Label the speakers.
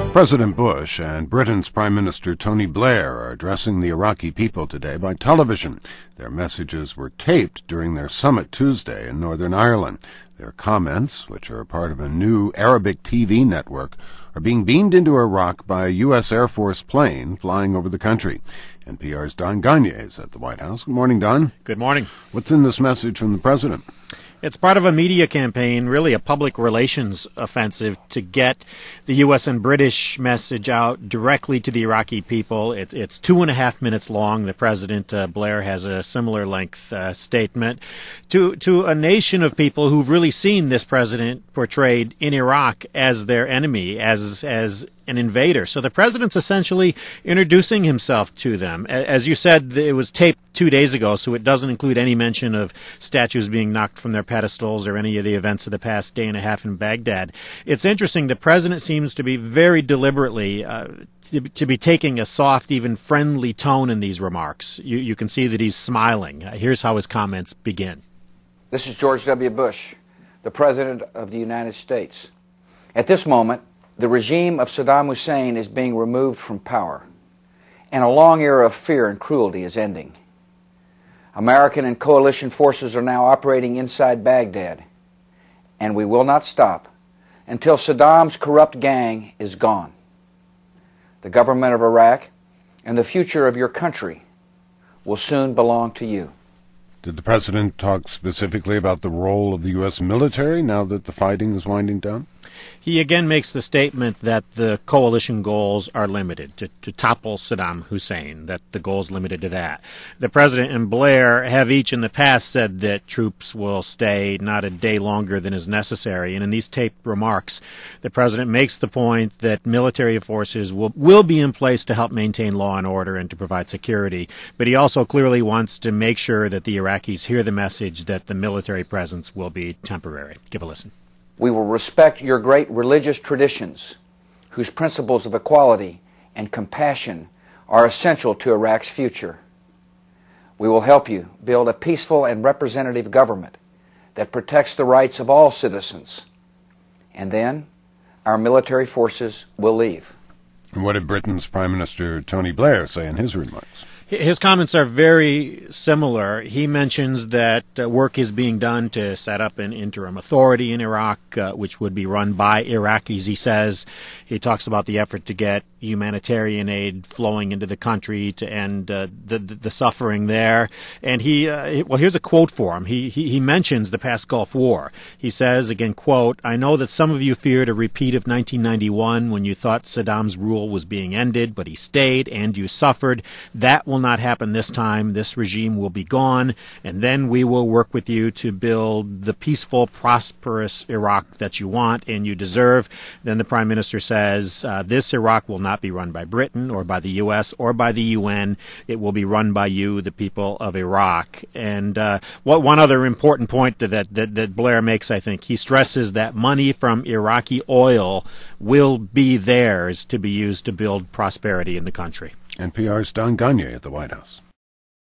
Speaker 1: President Bush and Britain's Prime Minister Tony Blair are addressing the Iraqi people today by television. Their messages were taped during their summit Tuesday in Northern Ireland. Their comments, which are part of a new Arabic TV network, are being beamed into Iraq by a U.S. Air Force plane flying over the country. NPR's Don Gagné is at the White House. Good morning, Don.
Speaker 2: Good morning.
Speaker 1: What's in this message from the president?
Speaker 2: It's part of a media campaign, really a public relations offensive to get the U.S. and British message out directly to the Iraqi people. It's 2.5 minutes long. The President, Blair, has a similar length statement to a nation of people who've really seen this president portrayed in Iraq as their enemy, as an invader. So the president's essentially introducing himself to them. As you said, it was taped 2 days ago, so it doesn't include any mention of statues being knocked from their pedestals or any of the events of the past day and a half in Baghdad. It's interesting. The president seems to be very deliberately to be taking a soft, even friendly tone in these remarks. You can see that he's smiling. Here's how his comments begin.
Speaker 3: This is George W. Bush, the President of the United States. At this moment, the regime of Saddam Hussein is being removed from power, and a long era of fear and cruelty is ending. American and coalition forces are now operating inside Baghdad, and we will not stop until Saddam's corrupt gang is gone. The government of Iraq and the future of your country will soon belong to you.
Speaker 1: Did the president talk specifically about the role of the U.S. military now that the fighting is winding down?
Speaker 2: He again makes the statement that the coalition goals are limited to topple Saddam Hussein, that the goal's limited to that. The president and Blair have each in the past said that troops will stay not a day longer than is necessary. And in these taped remarks, the president makes the point that military forces will be in place to help maintain law and order and to provide security. But he also clearly wants to make sure that the Iraqis hear the message that the military presence will be temporary. Give a listen.
Speaker 3: We will respect your great religious traditions, whose principles of equality and compassion are essential to Iraq's future. We will help you build a peaceful and representative government that protects the rights of all citizens. And then our military forces will leave.
Speaker 1: And what did Britain's Prime Minister Tony Blair say in his remarks?
Speaker 2: His comments are very similar. He mentions that work is being done to set up an interim authority in Iraq, which would be run by Iraqis, he says. He talks about the effort to get humanitarian aid flowing into the country to end the suffering there. And here's a quote for him. He mentions the past Gulf War. He says, again, quote, "I know that some of you feared a repeat of 1991 when you thought Saddam's rule was being ended, but he stayed and you suffered. That will not happen this time. This regime will be gone, and then we will work with you to build the peaceful, prosperous Iraq that you want and you deserve." Then the Prime Minister says, this Iraq will not be run by Britain or by the U.S. or by the UN. It will be run by you, the people of Iraq. And one other important point that Blair makes, I think, he stresses that money from Iraqi oil will be theirs to be used to build prosperity in the country.
Speaker 1: NPR's Don Gagné at the White House.